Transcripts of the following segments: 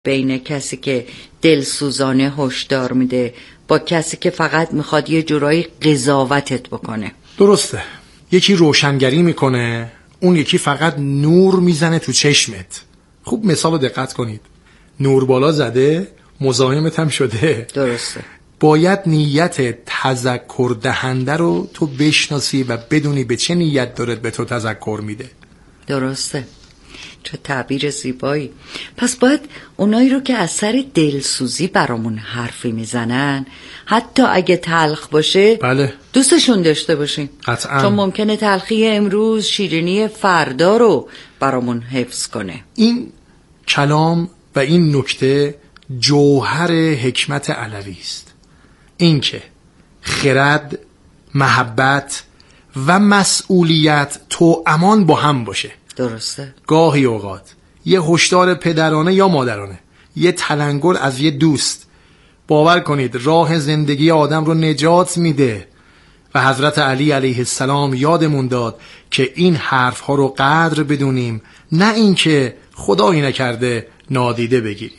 بین کسی که دلسوزانه هشدار میده با کسی که فقط میخواد یه جورایی قضاوتت بکنه. درسته، یکی روشنگری میکنه، اون یکی فقط نور میزنه تو چشمت. خوب مثال رو دقت کنید، نور بالا زده مزاحمت هم شده. درسته. باید نیت تذکر دهنده رو تو بشناسی و بدونی به چه نیت دارد به تو تذکر میده. درسته، چه تعبیر زیبایی. پس باید اونایی رو که از سر دلسوزی برامون حرفی میزنن، حتی اگه تلخ باشه، بله، دوستشون داشته باشیم. قطعا. چون ممکنه تلخی امروز شیرینی فردا رو برامون حفظ کنه. این کلام و این نکته جوهر حکمت علوی است. این که خرد، محبت و مسئولیت توامان با هم باشه. درسته. گاهی اوقات یه هشدار پدرانه یا مادرانه، یه تلنگر از یه دوست، باور کنید راه زندگی آدم رو نجات میده. و حضرت علی علیه السلام یادمون داد که این حرف ها رو قدر بدونیم، نه اینکه خدایی نکرده نادیده بگیریم.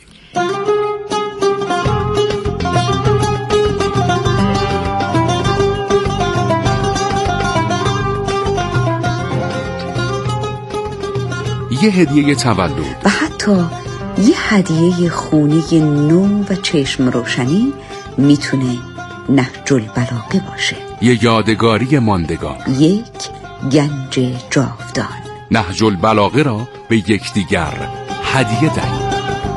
یه هدیه تولد و حتی یه هدیه خونی نو و چشم روشنی میتونه نهج البلاغه باشه. یه یادگاری ماندگار، یک گنج جاودان. نهج البلاغه را به یکدیگر هدیه دهید.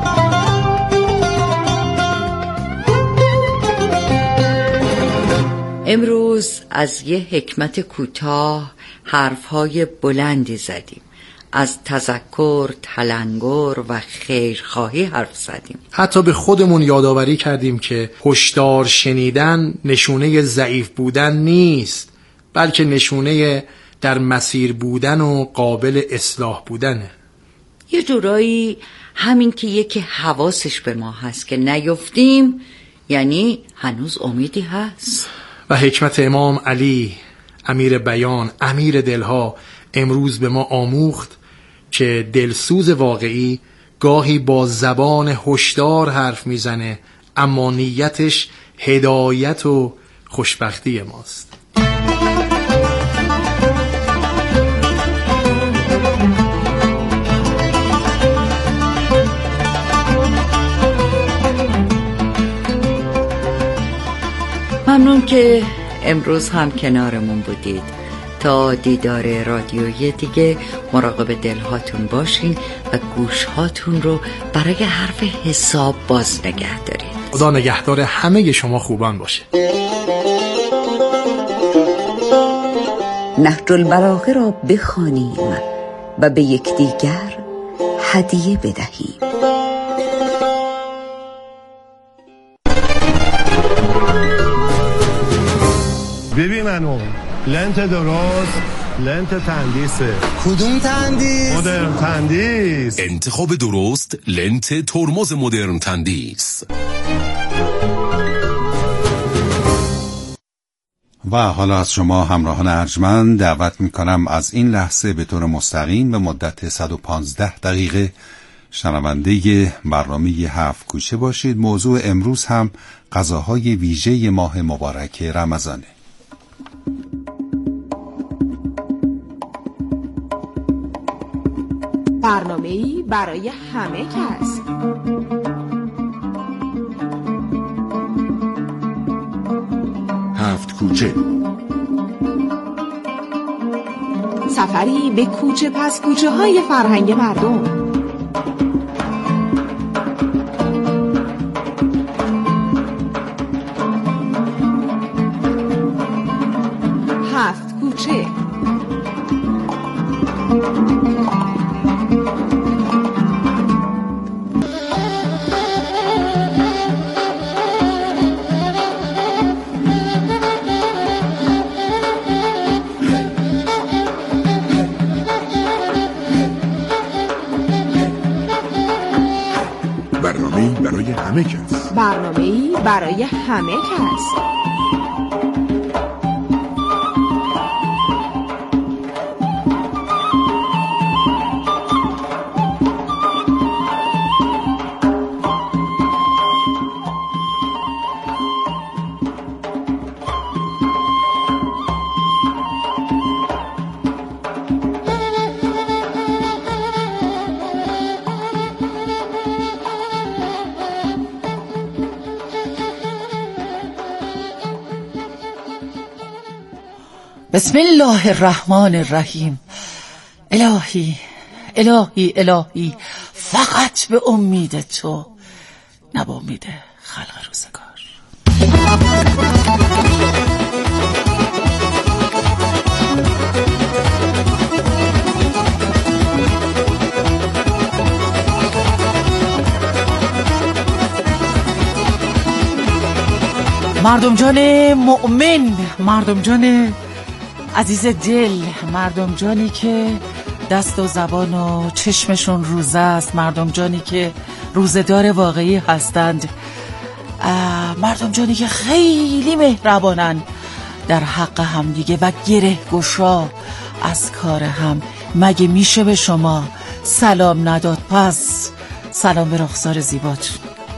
امروز از یه حکمت کوتاه حرفهای بلندی زدیم. از تذکر، تلنگر و خیرخواهی حرف زدیم. حتی به خودمون یادآوری کردیم که هشدار شنیدن نشونه ضعیف بودن نیست، بلکه نشونه در مسیر بودن و قابل اصلاح بودنه. یه جورایی همین که یکی حواسش به ما هست که نیفتیم، یعنی هنوز امیدی هست. و حکمت امام علی، امیر بیان، امیر دلها، امروز به ما آموخت که دلسوز واقعی گاهی با زبان هشدار حرف میزنه، اما نیتش هدایت و خوشبختی ماست. ممنون که امروز هم کنارمون بودید. تا دیدار رادیویی دیگه مراقب دلهاتون باشین و گوشهاتون رو برای حرف حساب باز نگه دارید. خدا نگهدار همه شما خوبان باشه. نهج البلاغه را بخوانیم و به یکدیگر هدیه بدهیم. ببین منو لنت درست، لنت تندیسه. کدوم تندیس؟ مدرن تندیس. انتخاب درست، لنت ترمز مدرن تندیس. و حالا از شما همراهان ارجمند دعوت میکنم از این لحظه به طور مستقیم به مدت 115 دقیقه شنونده برنامه 7 کوچه باشید. موضوع امروز هم غذاهای ویژه ماه مبارک رمضانه. برنامه‌ای برای همه کس. هفت کوچه، سفری به کوچه پس کوچه های فرهنگ مردم. هفت کوچه. برنامه‌ای برای همه کس. برنامه‌ای برای همه کس. بسم الله الرحمن الرحیم. الهی الهی الهی، فقط به امید تو، نه به امید خلق روزگار. مردم جان مؤمن، مردم جان عزیز دل، مردم جانی که دست و زبان و چشمشون روزه است، مردم جانی که روزدار واقعی هستند، مردم جانی که خیلی مهربانن در حق هم دیگه و گره گشا از کار هم. مگه میشه به شما سلام نداد؟ پس سلام به رخسار زیباتون.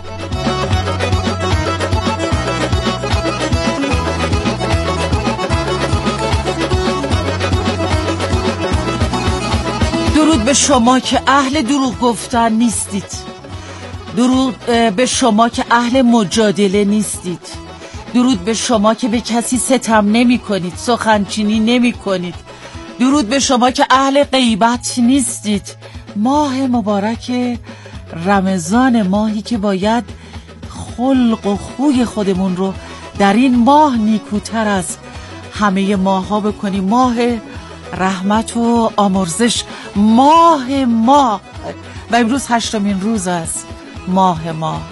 درود به شما که اهل دروغ گفتن نیستید، درود به شما که اهل مجادله نیستید، درود به شما که به کسی ستم نمی کنید، سخنچینی نمی کنید، درود به شما که اهل غیبت نیستید. ماه مبارک رمضان، ماهی که باید خلق و خوی خودمون رو در این ماه نیکوتر از همه ماه ها بکنیم. ماه رحمت و آمرزش، ماه و امروز 8مین روز است ماه.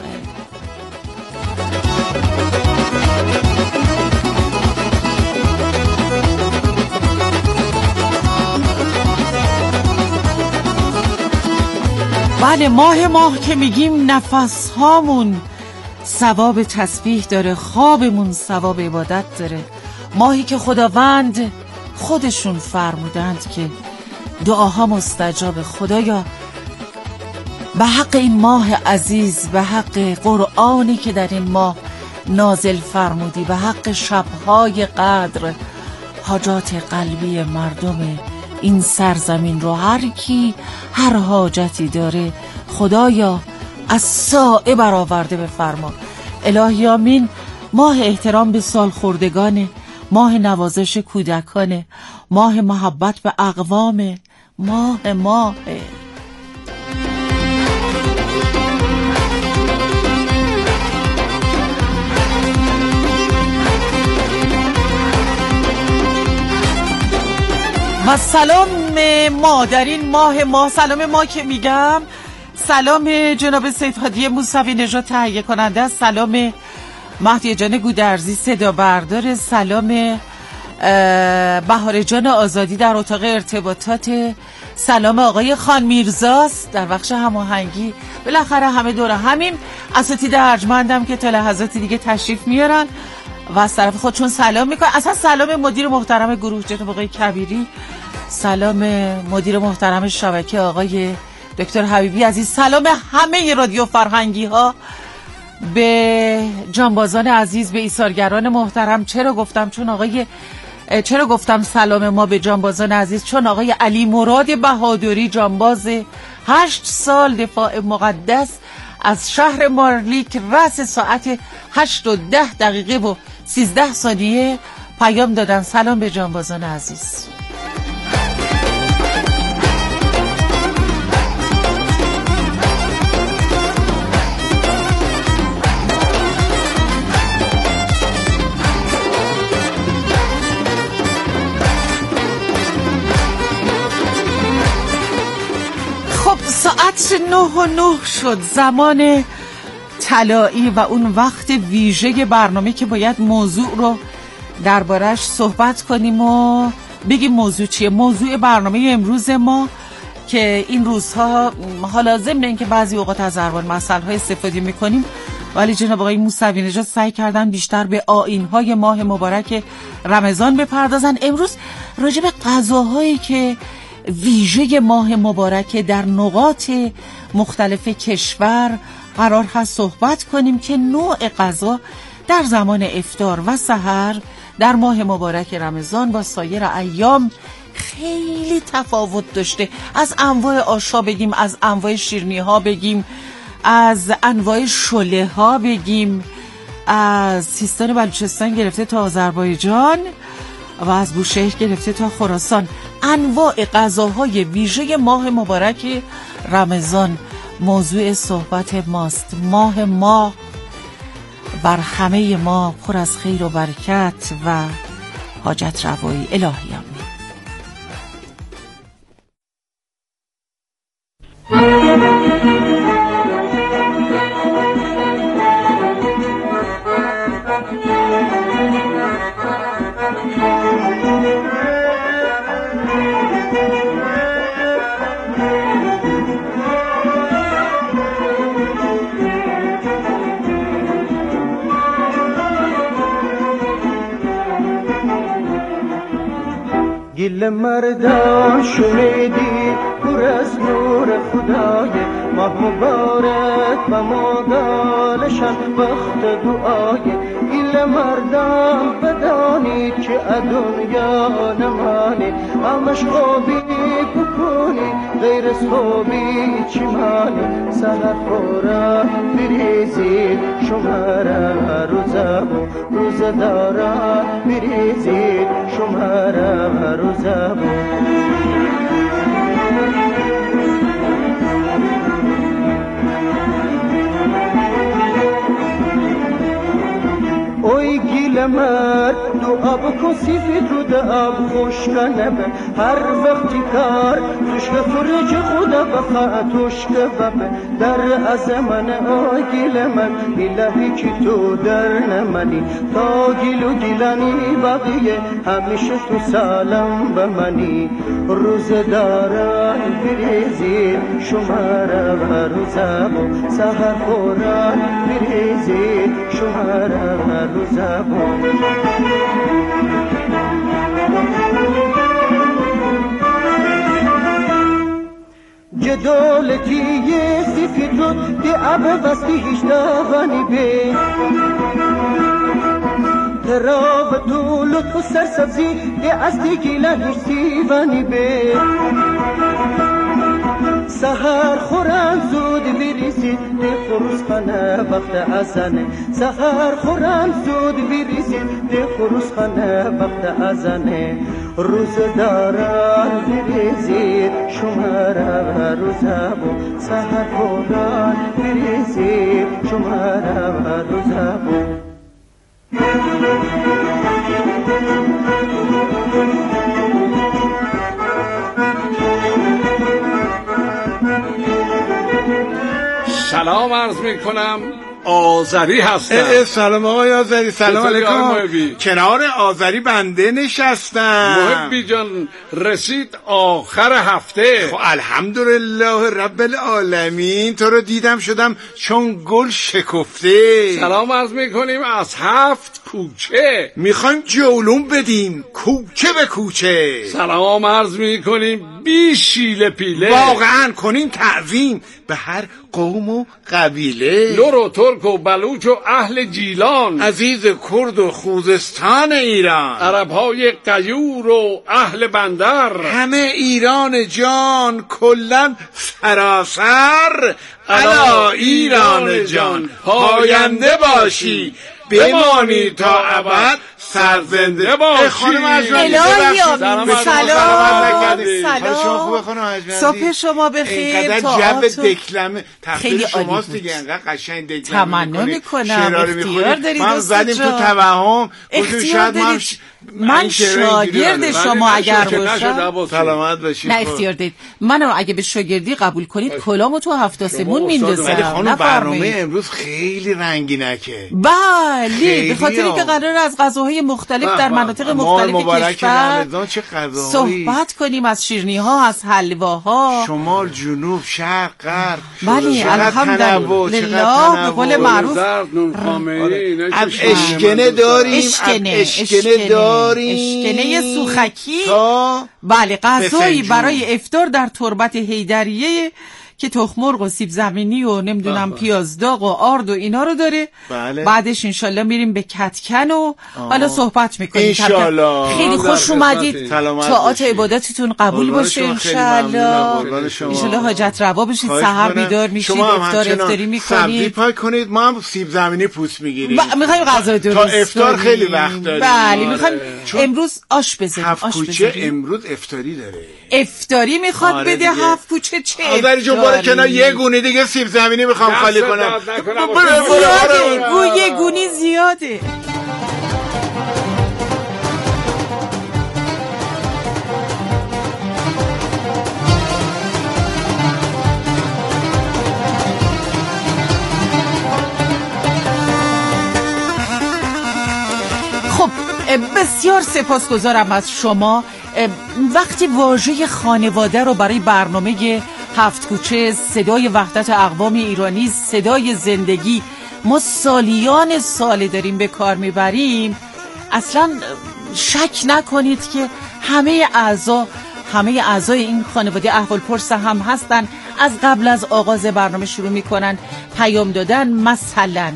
بله، ماه که میگیم نفس هامون ثواب تسبیح داره، خوابمون ثواب عبادت داره. ماهی که خداوند خودشون فرمودند که دعاها مستجاب. خدایا به حق این ماه عزیز، به حق قرآنی که در این ماه نازل فرمودی، به حق شبهای قدر، حاجات قلبی مردم این سرزمین رو، هر کی هر حاجتی داره خدایا از سایه برآورده بفرما. الهی آمین. ماه احترام به سالخوردگانه، ماه نوازش کودکانه، ماه محبت به اقوامه، ماه و سلام ما در این ماه. سلام ما که میگم سلام جناب سید هادی موسوی نژاد تهیه کننده است، سلام مهدی جان گودرزی صدا بردار، سلام بهار جان آزادی در اتاق ارتباطات، سلام آقای خان میرزاست در بخش هماهنگی. بالاخره همه دور همین اساتید ارجمندم که تا لحظات دیگه تشریف میارن و از طرف خودشون سلام میکنن. اصلا سلام مدیر محترم گروه جناب آقای کبیری، سلام مدیر محترم شبکه آقای دکتر حبیبی عزیز، سلام همه رادیو فرهنگی ها، به جانبازان عزیز، به ایثارگران محترم. چرا گفتم سلام ما به جانبازان عزیز؟ چون آقای علی مراد بهادری، جانباز 8 سال دفاع مقدس از شهر مارلیک، رأس ساعت 8:10 و 13 ثانیه پیام دادن. سلام به جانبازان عزیز. ساعت 9:09 شد، زمان طلایی و اون وقت ویژه برنامه که باید موضوع رو دربارش صحبت کنیم و بگیم موضوع چیه. موضوع برنامه امروز ما که این روزها حالا ضمن اینکه بعضی اوقات از اربان مسائل استفاده میکنیم، ولی جناب آقای موسوی نژاد سعی کردن بیشتر به آیین‌های ماه مبارک رمضان بپردازن. امروز راجع به غذاهایی که ویژه ماه مبارک در نقاط مختلف کشور قرار هست صحبت کنیم که نوع غذا در زمان افطار و سحر در ماه مبارک رمضان با سایر ایام خیلی تفاوت داشته. از انواع آشا بگیم، از انواع شیرینی ها بگیم، از انواع شله ها بگیم، از سیستان بلوچستان گرفته تا آذربایجان و از بوشهر گرفته تا خراسان انواع غذاهای ویژه ماه مبارک رمضان موضوع صحبت ماست. ماه بر همه ما پر از خیر و برکت و حاجت روایی. الهی آمین. گل مردان شنیدی پر از نور خدای ماه مبارک و مادالشان وقت دعای گل مردان بدانید که دنیا نمانی همش خوبی بکنی غیر از خوبی چی مانی سهر خورا بریزید شماره روزمو روزدارا بریزید شماره روزمو اوی گیل مرد دعا بکن سیفید رو دعا خوشکنه به هر وقتی کار توشک فرج خدا بخواه توشک ببه در از من اوی گیل من الهی که تو در نمانی تا گیل و گیلانی بقیه همیشه تو سالم بمانی روز دارن بریزید شماره و روزمو سهر خوران بریزید شماره و روزمو جدولتی یه سیفید رو دی عبه وستی هیچ داغانی بی تراب دولت و سرسبزی دی از دی گیلن هیچ سیوانی بی سهر خورن زود بریزید دی خروس خانه وقت ازنه سهر خورن زود بریزید دی خروس خانه وقت ازنه روز دارن بریزید شماره روزمو سهر خورن بریزید شماره روزمو سلام عرض می کنم آذری هستم. سلام آقای آذری. سلام علیکم. کنار آذری بنده نشستم. محبی جان رسید آخر هفته. خب الحمدلله رب العالمین تو رو دیدم شدم چون گل شکفته. سلام عرض میکنیم از 7 کوچه میخوایم جولون بدیم کوچه به کوچه. سلام عرض میکنیم بی شیله پیله. واقعا کنیم تعظیم به هر قوم و قبیله. لور و ترک و بلوچ و اهل جیلان، عزیز کرد و خوزستان ایران، عربهای غیور و اهل بندر، همه ایران جان کلن سراسر. الا ایران جان پاینده باشی بمانی تا ابد سرزنده باشی. خانم اجملی سلام. صبح شما بخیر. جو دکلمه تقدیر شماست دیگه. انقدر قشنگ دکلمه تمنا میکنم. اختیار دارید. ما زدیم تو توهم. اختیار دارید. من شاگرد شما اگر باشم سلامت باشید. نه اختیار دارید. منو اگه به شاگردی قبول کنید کلامو تو 7 آسمون میندازم. ولی خانم برنامه امروز خیلی رنگینکه. بله به خاطر اینکه قرار از غذاهای مختلف در مناطق مختلف کشور صحبت کنیم، از شیرینی‌ها، از حلواها، شمال، جنوب، شرق، غرب. بله الحمدلله. به قول معروف اشکنه داریم. اشکنه سوخکی. بله غذایی برای افطار در تربت حیدریه که تخم مرغ و سیب زمینی و نمیدونم پیاز داغ و آرد و اینا رو داره. بله. بعدش انشالله میریم به کتکن و حالا صحبت میکنیم. انشالله. خیلی خوش اومدید. طاعات عبادتتون قبول باشه انشالله. انشالله حاجت روا بشید. سحر بیدار میشید، افطاری میکنید. سبزی پاک کنید، ما هم سیب زمینی پوست میگیریم. میخوایم غذا درست تا افطار خیلی وقت داریم. بله میخوایم امروز آش بزنیم. هفت کوچه امروز افطاری داره. افطاری میخواد بده هفت کوچه. چه آذری جون برو کنار، یه گونه دیگه سیب زمینی میخوام خالی کنم. زیاده یه گونی زیاده. خب بسیار سپاسگزارم از شما. وقتی واژه خانواده رو برای برنامه هفت کوچه صدای وحدت اقوام ایرانی، صدای زندگی، ما سالیان سال داریم به کار میبریم، اصلا شک نکنید که همه اعضای این خانواده احوالپرس هم هستن. از قبل از آغاز برنامه شروع میکنن پیام دادن. مثلا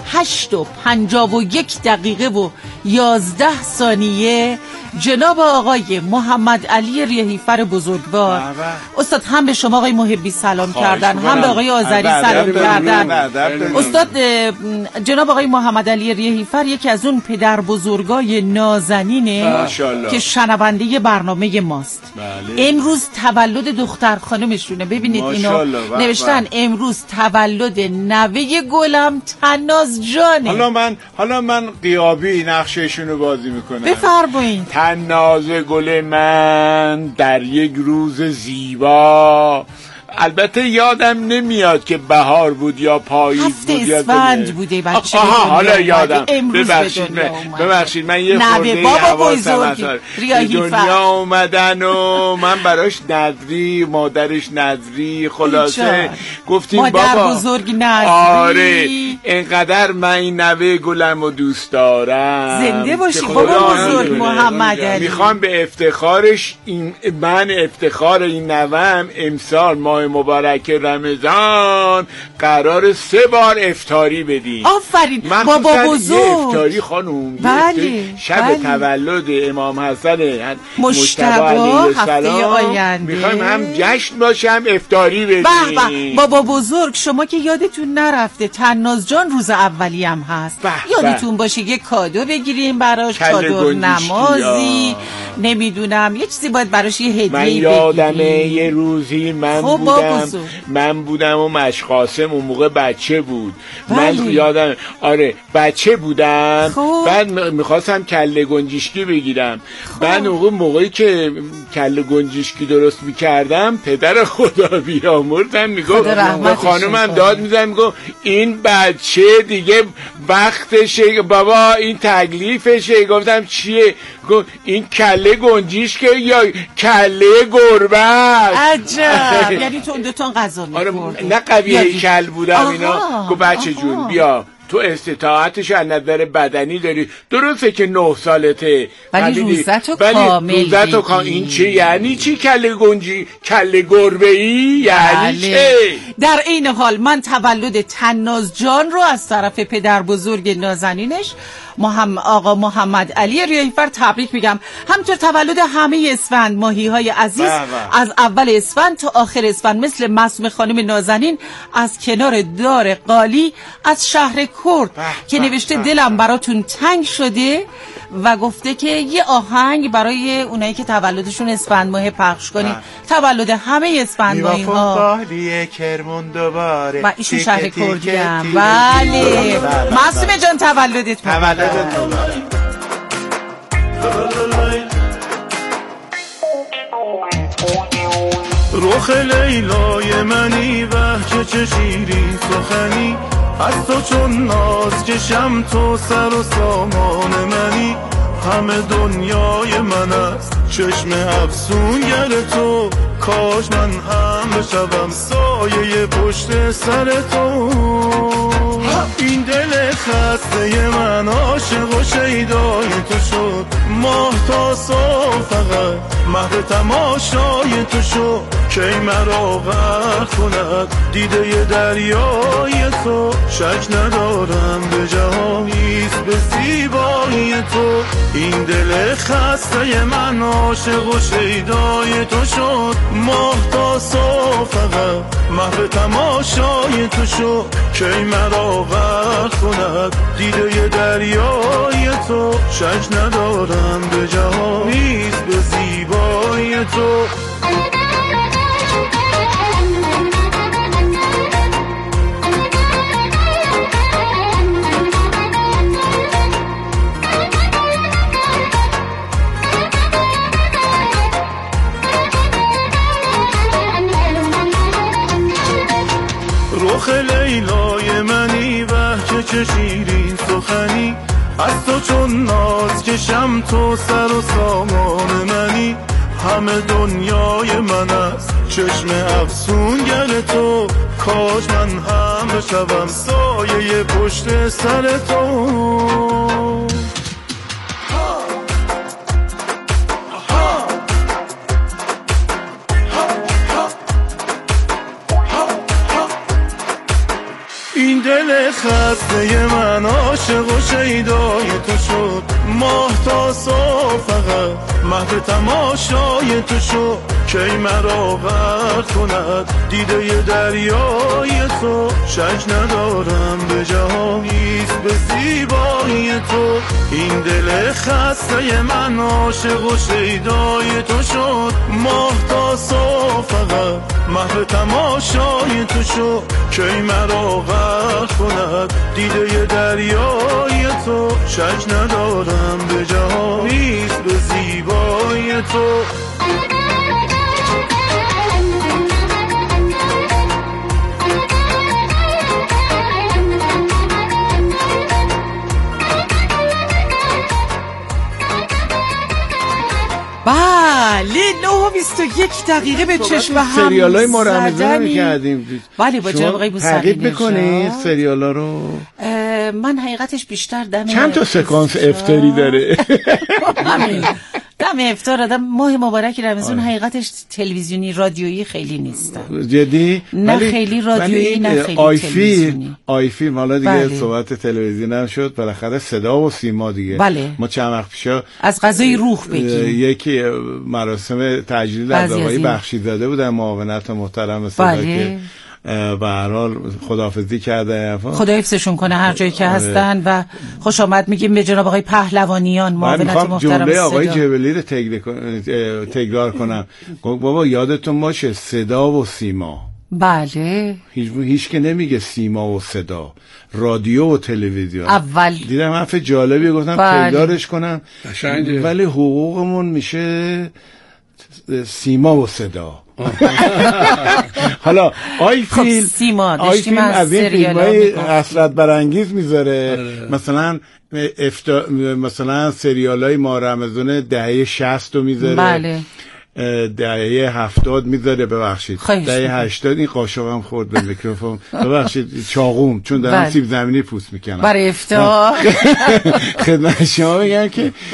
8:51 جناب آقای محمد علی ریحیفر بزرگوار استاد هم به شما آقای محبی سلام کردن، هم به آقای آذری سلام کردن. استاد جناب آقای محمد علی ریحیفر یکی از اون پدر بزرگای نازنینه که شنونده برنامه ماست. امروز تولد دختر خانمشونه. ببینید اینا نوشتن امروز تولد نوه گلم تناز جانه. حالا من غیابی نقششونو بازی میکنم. بفرمایید. تناز گل من در یک روز زیبا، البته یادم نمیاد که بهار بود یا پاییز بود یا اسفند بوده بچه. حالا یادم. ببخشید من یه خورده حواسم هست. دنیا اومدن و من براش نظری، مادرش نظری، خلاصه گفتیم مادر بابا بزرگ نظری. آره اینقدر من این نوه گلم رو دوست دارم. زنده باشی بابا بزرگ محمد علی. میخوام به افتخارش من افتخار این نوهم امسال ماه مبارک رمضان قرار 3 بار افطاری بدیم. آفرین بابا بزرگ. افطاری خانوم شب تولد امام حسن مجتبی هفته آینده میخوایم هم جشن باشه هم افطاری بدیم. بابا بزرگ شما که یادتون نرفته تناز جان روز اولی هم هست. یادتون باشه یه کادو بگیریم براش، چادر نمازی، نمیدونم یه چیزی باید براش یه هدیه بگیریم. من یادمه یه روزی من بودم و مشقاسم اون موقع بچه بود. من یادم آره بچه بودم. بعد میخواستم کله گنجشکی بگیرم. بعد موقعی که کله گنجشکی درست میکردم پدر خدا بیامرزم میگفت به خانومم داد میزن میگفت این بچه دیگه وقتشه بابا، این تکلیفشه. گفتم چیه؟ گفت این کله گنجشکی یا کله گربه. عجب. یعنی تو دوتون غذا می‌خوردی. نه قویه کل بودم اینا. گفت بچه جون بیا تو استطاعتش از نظر بدنی داری، درسته که 9 سالته ولی روزتو کامل این چه یعنی چی؟ کله گربه ای یعنی چه؟ در این حال من تولد تناز جان رو از طرف پدر بزرگ نازنینش آقا محمد علی ریحیفر تبریک میگم. همینطور تولد همه اسفند ماهی های عزیز از اول اسفند تا آخر اسفند، مثل معصومه خانم نازنین از کنار دار قالی از شهر کرد که نوشته دلم براتون تنگ شده و گفته که یه آهنگ برای اونایی که تولدشون اسفند ماه پخش کنی. تولد همه اسفند ماهی ها. و ایشون شهر کردی هم. بله معصومه جان تولدت رخ لیلای منی وحچه چه شیرین سخنی، از تو چون ناز کشم تو سر و سامان منی. همه دنیای من است چشم افسونگر تو، کاش من هم بشوم سایه پشت سر تو. این دل خسته من عاشق و شیدای تو شد، ماه تا صبح فقط محو تماشای تو شد، کی مرا غرق کند دیده دریای تو، شک ندارم به جهانیست به زیبایی تو، این دل خسته من عاشق و شیدای تو شد، ماه تا صبح فقط محو تماشای تو شد، کی مرا غرق کند دیده دریای تو، شک ندارم به جهانیست به زیبایی تو. رخ لیلای منی وه چه شیرین سخنی، از تو چون ناز کشم تو سر و سامان منی، همه دنیای من است چشم افسونگر تو، کاش من هم بشوم سایه پشت سر تو. این دل خسته من عاشق و شیدای تو شد، ماه تا صبح فقط محو تماشای تو شد، کی مرا غرق کند دیده دریای تو، شک ندارم به جهانیست به زیبایی تو، این دل خسته من عاشق و شیدای تو شد، ماه تا صبح فقط محو تماشای تو شد، کی مرا غرق کند دیده دریای تو، شک ندارم به جهانیست به زیبایی تو. بله 9:21 به چشم هم سریالای ما رمضان می‌کردیم. بله با جناب آقای بوسعیدی تعقیب بکنید سریالا رو. من حقیقتش بیشتر چند تا سکانس افتاری داره. همین دم افطار آدم ماه مبارک رمضان حقیقتش تلویزیونی رادیویی خیلی نیست. جدی؟ نه خیلی رادیویی نه خیلی تلویزیونی. آی فیلم حالا دیگه صحبت تلویزیون هم شد، بالاخره صدا و سیما دیگه. بله. ما چند وقت پیشا از غذای روح بگیم یکی مراسم تجلیل از آقای بخشیزاده بودن، معاونت محترم صدا که به هر حال خداحافظی کرده، خدا حفظشون کنه هر جایی که هستن و خوش آمد میگیم به جناب آقای پهلوانیان معاونت محترم صدا. جمله آقای جبلی رو تکرار کنم. بابا یادتون باشه صدا و سیما. بله هیچ که نمیگه سیما و صدا، رادیو و تلویزیون. اول دیدم حرف جالبی گفتم تکرارش کنم، ولی حقوقمون میشه سیما و صدا. حالا آی فیلم از این فیلم‌های حسرت برانگیز میذاره، مثلا مثلا سریالای ماه رمضان دهه 60 رو میذاره، بله دهه 70 میذاره، ببخشید دهه 80 این قاشقم خورد به میکروفون، ببخشید چاقوم چون دارم سیب زمینی پوست میکنم برای افطار. خدمت شما بگم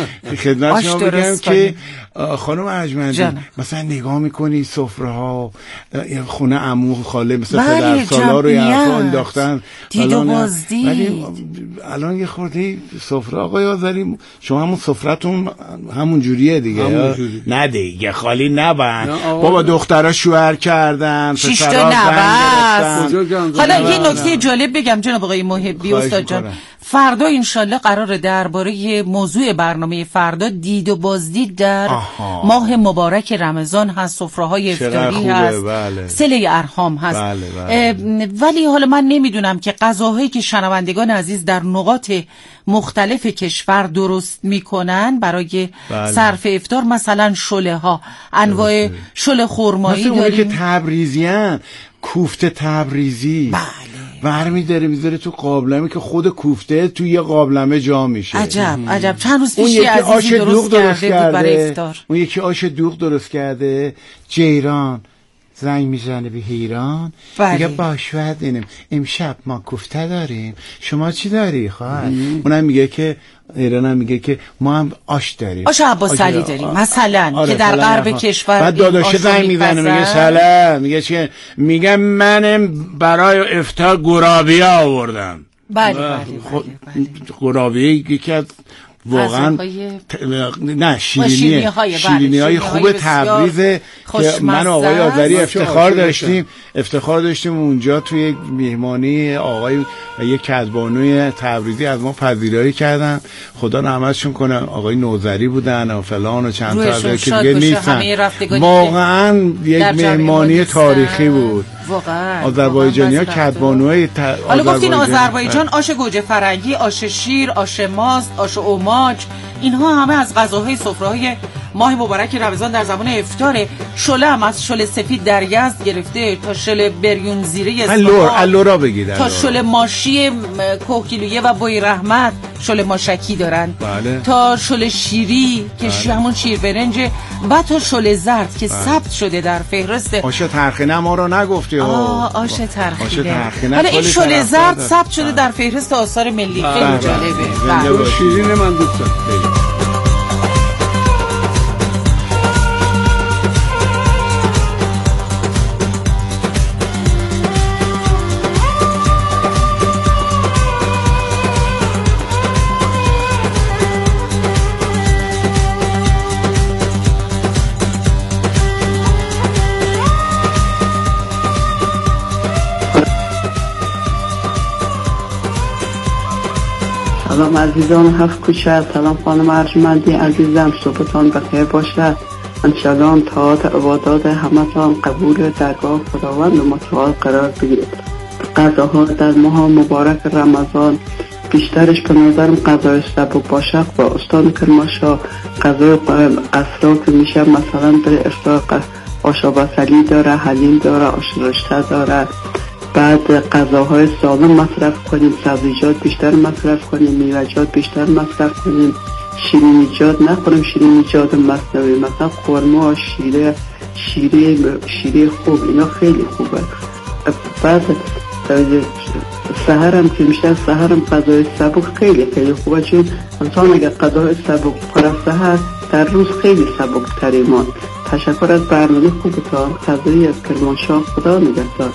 که خانم ارجمندی مثلا نگاه میکنی سفره ها خونه عمو خاله مثل پدر سالا رو یعفا انداختن دید و بازدید، ولی الان یه خورده سفره آقای آذری شما همون سفرتون همون جوریه دیگه، نه دیگه خالی نبن بابا، دخترها شوهر کردن، پسرها زن. حالا یه نکته جالب بگم جناب آقای محبی استاد جان، فردا انشالله قراره درباره موضوع برنامه فردا دید و بازدید در ماه مبارک رمضان هست، سفره‌های افطاری هست، صله ارحام هست. ولی حالا من نمیدونم که غذاهایی که شنوندگان عزیز در نقاط مختلف کشور درست میکنن برای صرف افطار، مثلا شله ها، انواع شله خرمایی داریم، مثل اونی که تبریزیان، کوفته تبریزی، برمی داره میذاره تو قابلمه که خود کوفته توی یه قابلمه جا میشه. عجب چند روز پیش یه عزیزی درست کرده بود برای افطار. اون یکی آش دوغ درست کرده، جیران زنگ میزنه به ایران، میگه باش بعد امشب ما کوفته داریم، شما چی داری خواهر؟ اونم میگه که ایران هم میگه که ما هم آش داریم، آش عباسعلی داریم مثلا. آره، که در غرب کشور بعد داداشه زنگ میزنه میگه سلام، میگه چه؟ میگه منم برای افطار گرابی آوردم. بله. گرابی یکی از واقعا نه شیرینی های خوب تبریزه که من آقای آذری افتخار داشتیم اونجا توی مهمانی آقای یک کدبانوی تبریزی از ما پذیرایی کردن، خدا رحمتشون کنه، آقای نوذری بودن و فلان و چند تا از که دیگه نیستن. واقعا یک مهمانی تاریخی بود. واقعا آذربایجانی‌ها کدبانوی حالا گفتین آذربایجان آش گوجه فرنگی، آش شیر، آش ماست، آش اوماج، اینها همه از غذاهای سفره‌های ماه مبارک رمضان در زمان افطاره. شله هم از شله سفید در یزد گرفته تا شله بریون زیره اللورا بگید، تا شله ماشی کوکیلویه و بوی رحمت، شله ماشکی دارن. بله. تا شله شیری که همون شیر برنجه، و تا شله زرد که ثبت شده در فهرست. آش ترخینه ما رو نگفتی. آش ترخینه. حالا این شله زرد ثبت شده در فهرست آثار ملی. خیلی جالبه. شیرین من دوست دارم. سلام عزیزان هفت کوچه، سلام خانم ارجمندی عزیزم، صبحتان بخیر باشه. انشالله طاعات عبادات همتان قبول درگاه خداوند و متعال قرار بگیرد. غذاها در ماه مبارک رمضان بیشترش به نظرم غذای سبک باشه و استان کرمانشاه غذای قصرا که میشه مثلا برای افطار آش بصلی داره، حلیم داره، آش رشته داره. بعد غذاهای سالم مصرف کنیم، سبزیجات بیشتر مصرف کنیم، میوه‌جات بیشتر مصرف کنیم، شیرینیجات نخوریم، شیرینیجات مصنوعی مثلا خرما، شیره خوب، اینا خیلی خوبه. بعد سحرم که میشه سحرم غذای سبک خیلی خوبه، چون انسان اگر غذای سبک پر سحر در روز خیلی سبک تریمان. تشکر از برنامه خوبتان. غذایی از کرمانشاه، خدا نگهدار.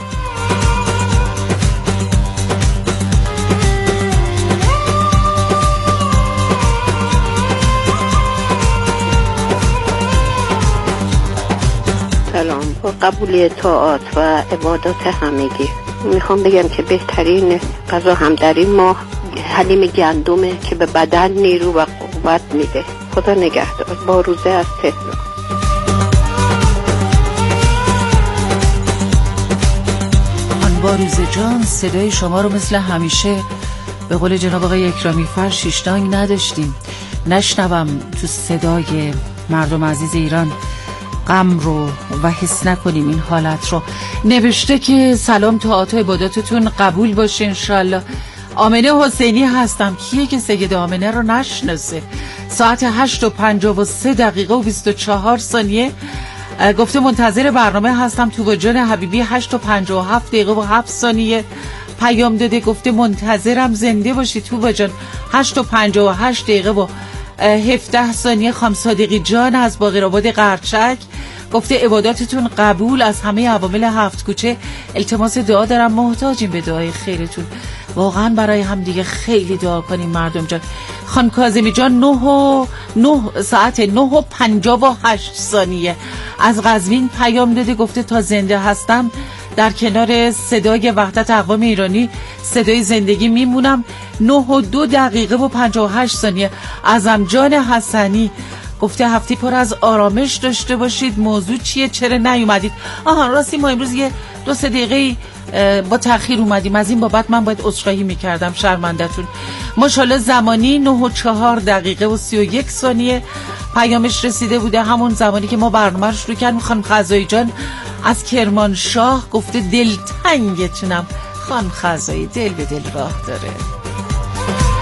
با قبول طاعات و عبادات همگی میخوام بگم که بهترین غذا هم در این ماه حلیم گندمه که به بدن نیرو و قوت میده. خدا نگهدار. با روزه از تهران. با روزه جان، صدای شما رو مثل همیشه به قول جناب آقای اکرامی فر شیشتانگ نداشتیم. نشنوم تو صدای مردم عزیز ایران غم رو و حس نکنیم این حالت رو. نوشته که سلام، طاعات و عباداتتون قبول باشه انشالله. آمنه حسینی هستم. کیه که سید آمنه رو نشناسه؟ ساعت 8:53 و 24 ثانیه گفته منتظر برنامه هستم. تو جان حبیبی 8:57 و 7 ثانیه پیام داده، گفته منتظرم زنده باشی تو جان. 8:58 و 17 ثانیه خانم صادقی جان از باقرآباد قرچک گفته عباداتتون قبول از همه عوامل هفت کوچه. التماس دعا دارم، محتاجیم به دعای خیرتون. واقعا برای هم دیگه خیلی دعا کنیم مردم جان. خانم کاظمی جان 9 و 58 ثانیه از قزوین پیام داده، گفته تا زنده هستم در کنار صدای وحدت اقوام ایرانی صدای زندگی میمونم. 9:02 و 58 ثانیه از امجان حسنی گفته هفته پر از آرامش داشته باشید. موضوع چیه؟ چرا نیومدید؟ راستی ما امروز 2-3 دقیقه با تأخیر اومدیم، از این بابت من باید عذرخواهی میکردم، شرمنده‌تون. ماشاءالله زمانی 9:04 و 31 ثانیه پیامش رسیده بوده، همون زمانی که ما برنامه رو شروع کردیم. خانم خزایی جان از کرمانشاه گفته دلتنگتونم. خانم خزایی دل به دل راه داره.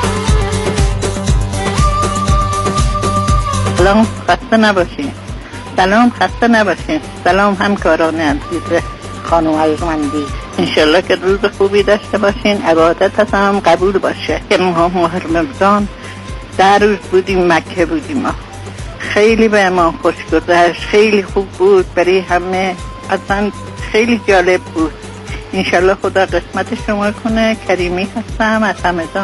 سلام، خسته نباشید. سلام، خسته نباشین. سلام همکاران عزیز خانم ارجمندی، انشالله که روز خوبی داشته باشین، عبادت هم قبول باشه. که ماه رمضان 10 روز بودیم مکه بودیم ما. خیلی به ما خوش گذشت، خیلی خوب بود برای همه، اصلا خیلی جالب بود. انشالله خدا قسمت شما کنه. کریمی هستم از همدان.